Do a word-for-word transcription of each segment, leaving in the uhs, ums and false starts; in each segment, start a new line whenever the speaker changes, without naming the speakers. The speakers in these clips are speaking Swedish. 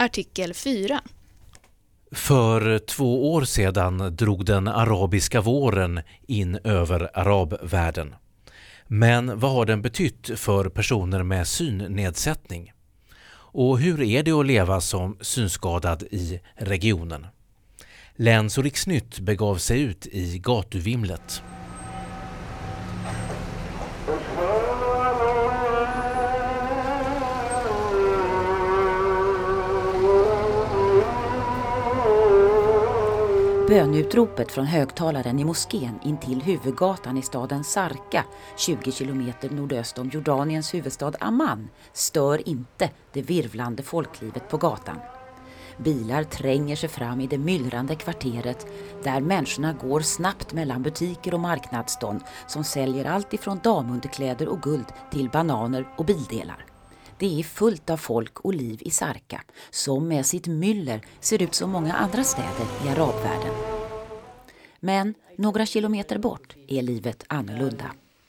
Artikel fyra.
För två år sedan drog den arabiska våren in över arabvärlden. Men vad har den betytt för personer med synnedsättning? Och hur är det att leva som synskadad i regionen? Läns- och Riksnytt begav sig ut i gatuvimlet.
Bönutropet från högtalaren i moskén intill huvudgatan i staden Sarka, tjugo kilometer nordöst om Jordaniens huvudstad Amman, stör inte det virvlande folklivet på gatan. Bilar tränger sig fram i det myllrande kvarteret där människorna går snabbt mellan butiker och marknadsstånd som säljer allt ifrån damunderkläder och guld till bananer och bildelar. Det är fullt av folk och liv i Sarka, som med sitt myller ser ut som många andra städer i arabvärlden. Men några kilometer bort är livet annorlunda.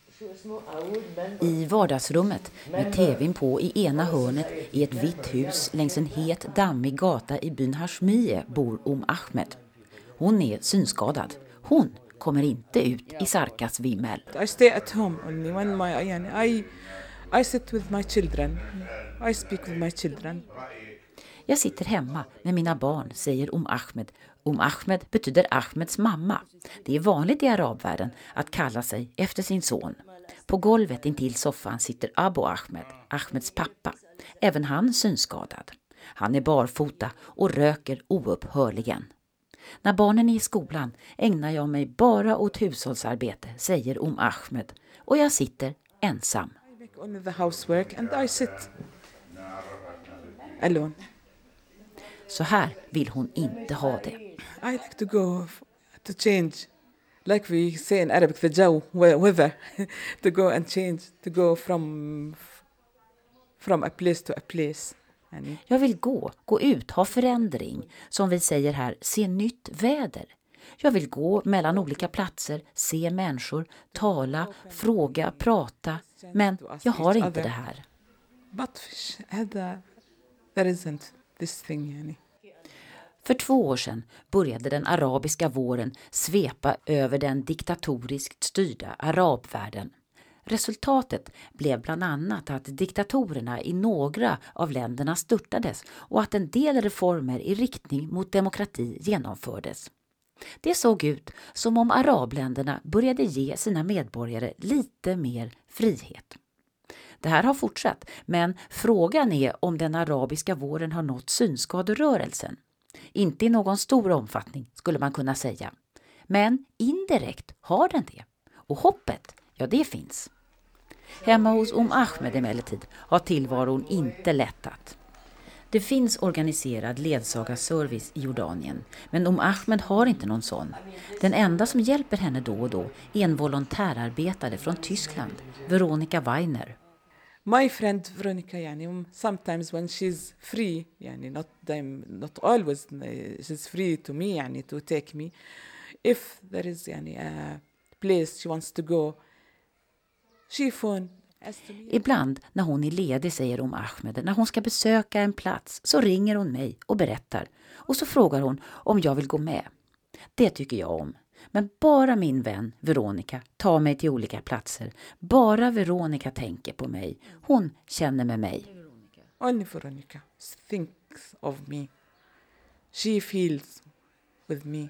I vardagsrummet med tvn på i ena hörnet i ett vitt hus längs en het dammig gata i byn Hashmiye bor Om Ahmed. Hon är synskadad. Hon kommer inte ut i Sarkas vimmel.
I stay at home only when my I I sit with my children. I speak with my children.
Jag sitter hemma med mina barn, säger Om Ahmed. Om Ahmed betyder Ahmeds mamma. Det är vanligt i arabvärlden att kalla sig efter sin son. På golvet intill soffan sitter Abu Ahmed, Ahmeds pappa. Även han synskadad. Han är barfota och röker oupphörligen. När barnen är i skolan ägnar jag mig bara åt hushållsarbete, säger Om Ahmed. Och jag sitter ensam.
I make only the housework and I sit alone.
Så här vill hon inte ha det.
I like to go to change, like we say in Arabic, the jaw, weather, to go and change, to go from from a place to a place.
Jag vill gå, gå ut, ha förändring. Som vi säger här, se nytt väder. Jag vill gå mellan olika platser, se människor, tala, fråga, prata. Men jag har inte det här.
But there isn't this thing, yani.
För två år sedan började den arabiska våren svepa över den diktatoriskt styrda arabvärlden. Resultatet blev bland annat att diktatorerna i några av länderna störtades och att en del reformer i riktning mot demokrati genomfördes. Det såg ut som om arabländerna började ge sina medborgare lite mer frihet. Det här har fortsatt, men frågan är om den arabiska våren har nått synskaderörelsen. Inte i någon stor omfattning skulle man kunna säga. Men indirekt har den det. Och hoppet, ja det finns. Hemma hos Om Ahmed emellertid har tillvaron inte lättat. Det finns organiserad ledsagarservice i Jordanien, men Om Ahmed har inte någon sån. Den enda som hjälper henne då och då är en volontärarbetare från Tyskland, Veronica Weiner.
My friend Veronica, yani, sometimes when she's free, yani, not them, not always, she's free to me, yani, to take me. If there is yani, a place she wants to go, she phone.
Ibland när hon är ledig, säger Om Ahmed, när hon ska besöka en plats så ringer hon mig och berättar. Och så frågar hon om jag vill gå med. Det tycker jag om. Men bara min vän Veronica tar mig till olika platser. Bara Veronica tänker på mig. Hon känner med mig.
Only Veronica thinks of me. She feels with me.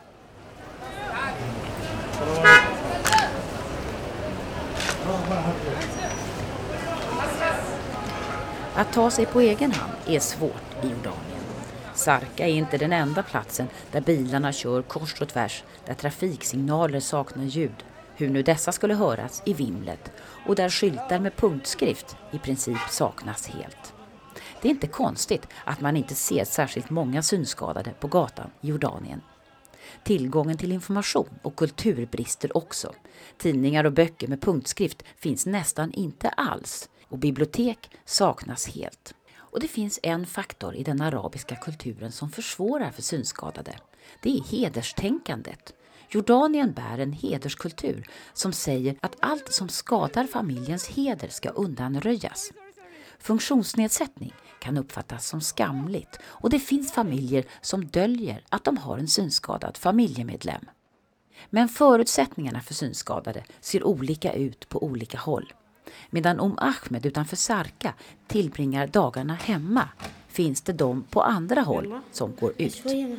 Att ta sig på egen hand är svårt i Jordanien. Sarka är inte den enda platsen där bilarna kör kors och tvärs, där trafiksignaler saknar ljud, hur nu dessa skulle höras i vimlet, och där skyltar med punktskrift i princip saknas helt. Det är inte konstigt att man inte ser särskilt många synskadade på gatan i Jordanien. Tillgången till information och kultur brister också. Tidningar och böcker med punktskrift finns nästan inte alls, och bibliotek saknas helt. Och det finns en faktor i den arabiska kulturen som försvårar för synskadade. Det är hederstänkandet. Jordanien bär en hederskultur som säger att allt som skadar familjens heder ska undanröjas. Funktionsnedsättning kan uppfattas som skamligt och det finns familjer som döljer att de har en synskadad familjemedlem. Men förutsättningarna för synskadade ser olika ut på olika håll. Medan Om Ahmed utanför Sarka tillbringar dagarna hemma finns det de på andra håll som går ut.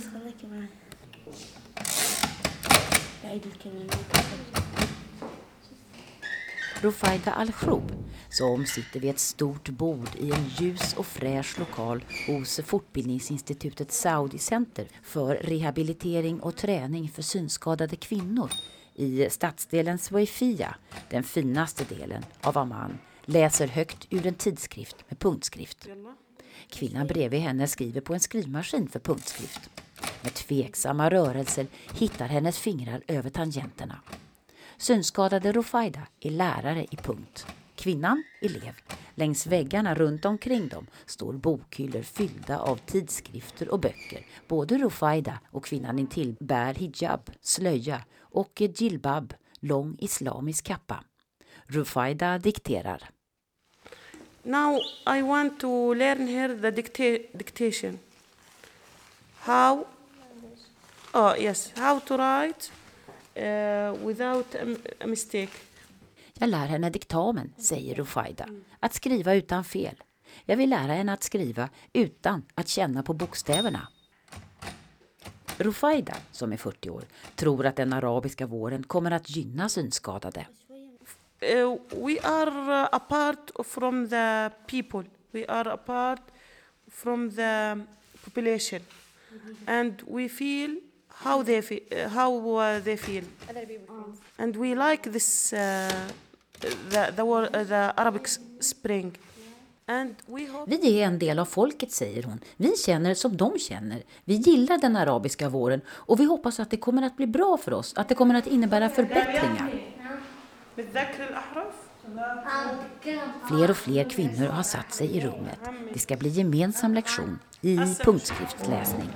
Rufaida Al-Khroub, som sitter vid ett stort bord i en ljus och fräsch lokal hos fortbildningsinstitutet Saudi Center för rehabilitering och träning för synskadade kvinnor i stadsdelen Swayfia, den finaste delen av Amman, läser högt ur en tidskrift med punktskrift. Kvinnan bredvid henne skriver på en skrivmaskin för punktskrift. Med tveksamma rörelser hittar hennes fingrar över tangenterna. Synskadade Rufaida är lärare i punkt. Kvinnan elev. Längs väggarna runt omkring dem står bokhyllor fyllda av tidskrifter och böcker. Både Rufaida och kvinnan intill bär hijab, slöja och jilbab, lång islamisk kappa. Rufaida dikterar.
Now I want to learn here the dicta- dictation. How? Oh yes, how to write uh, without a, a mistake.
Jag lär henne diktamen, säger Rufaida. Att skriva utan fel. Jag vill lära henne att skriva utan att känna på bokstäverna. Rufaida, som är fyrtio år, tror att den arabiska våren kommer att gynna synskadade.
Uh, we are uh, apart from the people. We are apart from the population, and we feel how they feel, uh, how uh, they feel, and we like this uh, the the, war, uh, the Arabic Spring. And we hope...
Vi är en del av folket, säger hon. Vi känner som de känner. Vi gillar den arabiska våren och vi hoppas att det kommer att bli bra för oss, att det kommer att innebära förbättringar. Fler och fler kvinnor har satt sig i rummet. Det ska bli gemensam lektion i punktskriftsläsning.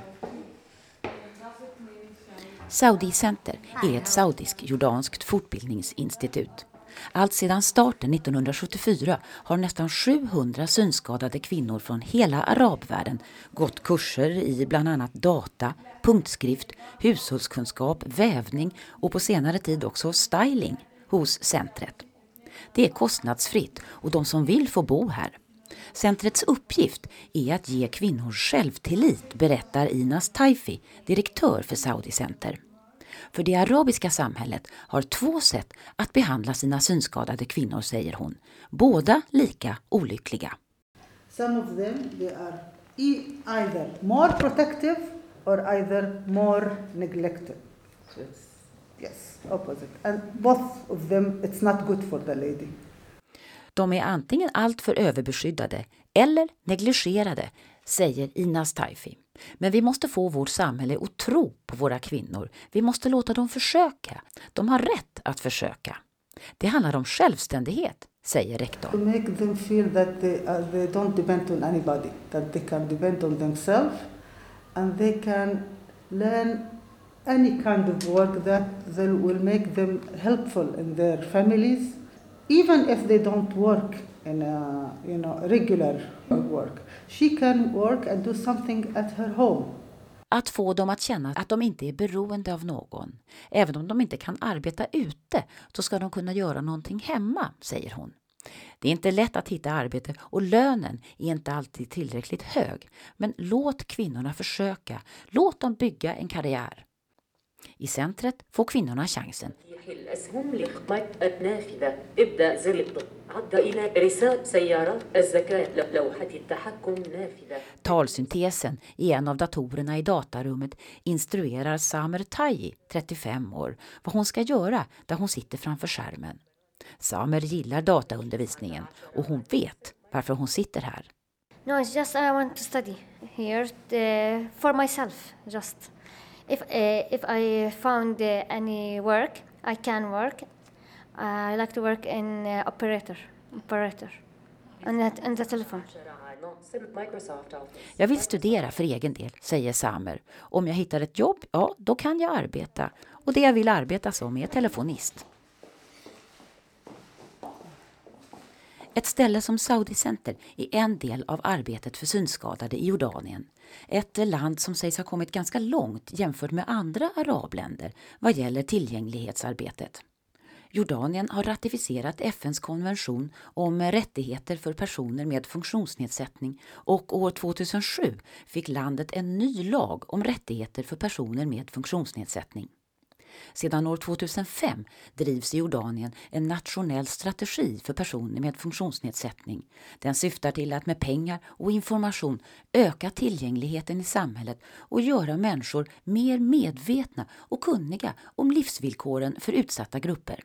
Saudi Center är ett saudisk-jordanskt fortbildningsinstitut. Allt sedan starten nittonhundrasjuttiofyra har nästan sjuhundra synskadade kvinnor från hela arabvärlden gått kurser i bland annat data, punktskrift, hushållskunskap, vävning och på senare tid också styling hos centret. Det är kostnadsfritt och de som vill får bo här. Centrets uppgift är att ge kvinnor självtillit, berättar Inas Taifi, direktör för Saudi Center. För det arabiska samhället har två sätt att behandla sina synskadade kvinnor, säger hon. Båda lika olyckliga.
Some of them they are either more protective or either more neglected. So it's yes, opposite. And both of them it's not good for the lady.
De är antingen alltför överbeskyddade eller negligerade, säger Inas Taifi. Men vi måste få vårt samhälle att tro på våra kvinnor. Vi måste låta dem försöka. De har rätt att försöka. Det handlar om självständighet, säger rektorn.
To make them feel that they, uh, they don't depend on anybody, that they can depend on themselves and they can learn any kind of work that they will make them helpful in their families, even if they don't work in a, you know, regular work. She can work and do something at her home.
Att få dem att känna att de inte är beroende av någon. Även om de inte kan arbeta ute så ska de kunna göra någonting hemma, säger hon. Det är inte lätt att hitta arbete och lönen är inte alltid tillräckligt hög. Men låt kvinnorna försöka. Låt dem bygga en karriär. I centret får kvinnorna chansen. Talsyntesen i en av datorerna i datarummet instruerar Samer Tayi, trettiofem år, vad hon ska göra där hon sitter framför skärmen. Samer gillar dataundervisningen och hon vet varför hon sitter här.
No, it's just I want to study here uh, for myself, just. If uh, if I found uh, any work, I can work. I like to work in uh, operator, operator, on the, on the telephone.
Jag vill studera för egen del, säger Samer. Om jag hittar ett jobb, ja, då kan jag arbeta. Och det jag vill arbeta som är telefonist. Ett ställe som Saudi Center är en del av arbetet för synskadade i Jordanien. Ett land som sägs ha kommit ganska långt jämfört med andra arabländer vad gäller tillgänglighetsarbetet. Jordanien har ratificerat F N:s konvention om rättigheter för personer med funktionsnedsättning och år tvåtusensju fick landet en ny lag om rättigheter för personer med funktionsnedsättning. Sedan år tvåtusenfem drivs i Jordanien en nationell strategi för personer med funktionsnedsättning. Den syftar till att med pengar och information öka tillgängligheten i samhället och göra människor mer medvetna och kunniga om livsvillkoren för utsatta grupper.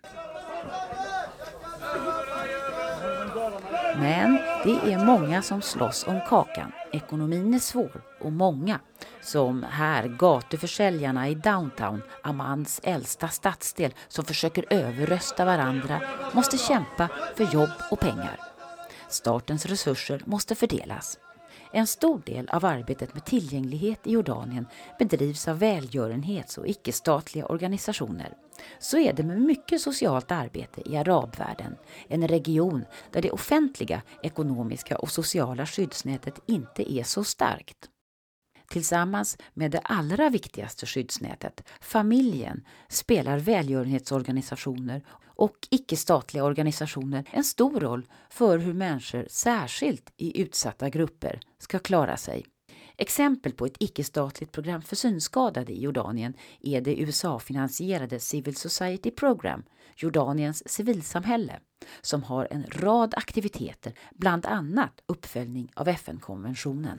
Men det är många som slåss om kakan. Ekonomin är svår och många, som här gatuförsäljarna i downtown, Ammans äldsta stadsdel, som försöker överrösta varandra, måste kämpa för jobb och pengar. Statens resurser måste fördelas. En stor del av arbetet med tillgänglighet i Jordanien bedrivs av välgörenhets- och icke-statliga organisationer. Så är det med mycket socialt arbete i arabvärlden, en region där det offentliga, ekonomiska och sociala skyddsnätet inte är så starkt. Tillsammans med det allra viktigaste skyddsnätet, familjen, spelar välgörenhetsorganisationer och icke-statliga organisationer en stor roll för hur människor, särskilt i utsatta grupper, ska klara sig. Exempel på ett icke-statligt program för synskadade i Jordanien är det U S A-finansierade Civil Society Program, Jordaniens civilsamhälle, som har en rad aktiviteter, bland annat uppföljning av F N-konventionen.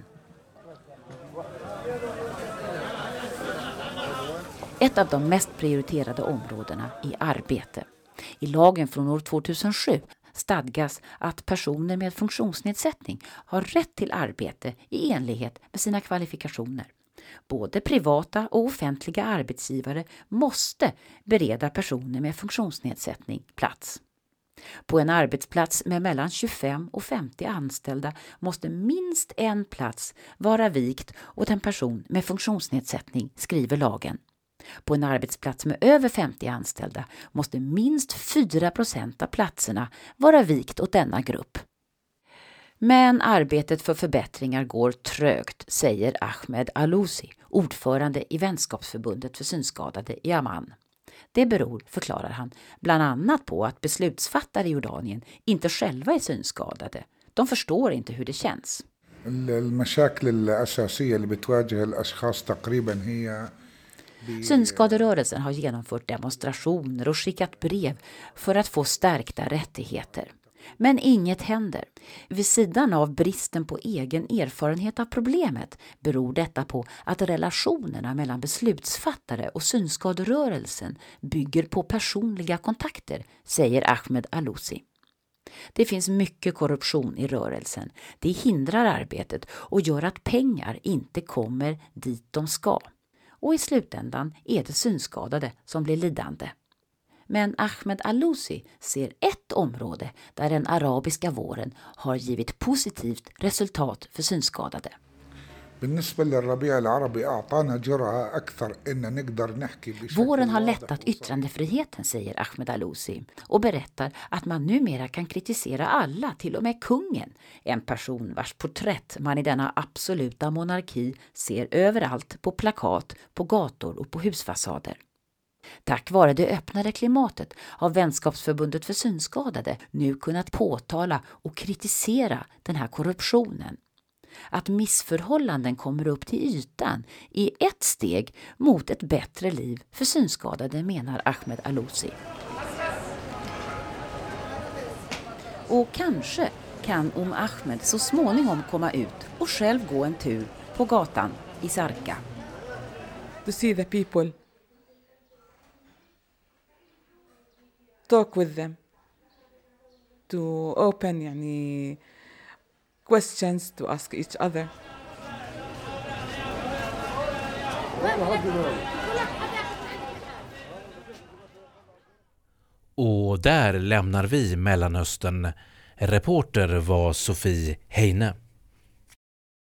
Ett av de mest prioriterade områdena är arbete. I lagen från år tvåtusensju stadgas att personer med funktionsnedsättning har rätt till arbete i enlighet med sina kvalifikationer. Både privata och offentliga arbetsgivare måste bereda personer med funktionsnedsättning plats. På en arbetsplats med mellan tjugofem och femtio anställda måste minst en plats vara vikt åt en person med funktionsnedsättning, skriver lagen. På en arbetsplats med över femtio anställda måste minst fyra procent av platserna vara vikt åt denna grupp. Men arbetet för förbättringar går trögt, säger Ahmed Alousi, ordförande i Vänskapsförbundet för synskadade i Amman. Det beror, förklarar han, bland annat på att beslutsfattare i Jordanien inte själva är synskadade. De förstår inte hur det känns. Synskaderörelsen har genomfört demonstrationer och skickat brev för att få stärkta rättigheter. Men inget händer. Vid sidan av bristen på egen erfarenhet av problemet beror detta på att relationerna mellan beslutsfattare och synskaderörelsen bygger på personliga kontakter, säger Ahmed Alousi. Det finns mycket korruption i rörelsen. Det hindrar arbetet och gör att pengar inte kommer dit de ska. Och i slutändan är det synskadade som blir lidande. Men Ahmed Alousi ser ett område där den arabiska våren har givit positivt resultat för synskadade. Våren har lättat yttrandefriheten, säger Ahmed Alousi, och berättar att man numera kan kritisera alla, till och med kungen, en person vars porträtt man i denna absoluta monarki ser överallt på plakat, på gator och på husfasader. Tack vare det öppnare klimatet har Vänskapsförbundet för synskadade nu kunnat påtala och kritisera den här korruptionen. Att missförhållanden kommer upp till ytan är ett steg mot ett bättre liv för synskadade, menar Ahmed Alousi. Och kanske kan Om Ahmed så småningom komma ut och själv gå en tur på gatan i Sarka.
To see the people. Talk with them. To open يعني questions to ask each other.
Och där lämnar vi Mellanöstern. Reporter var Sofie Heine.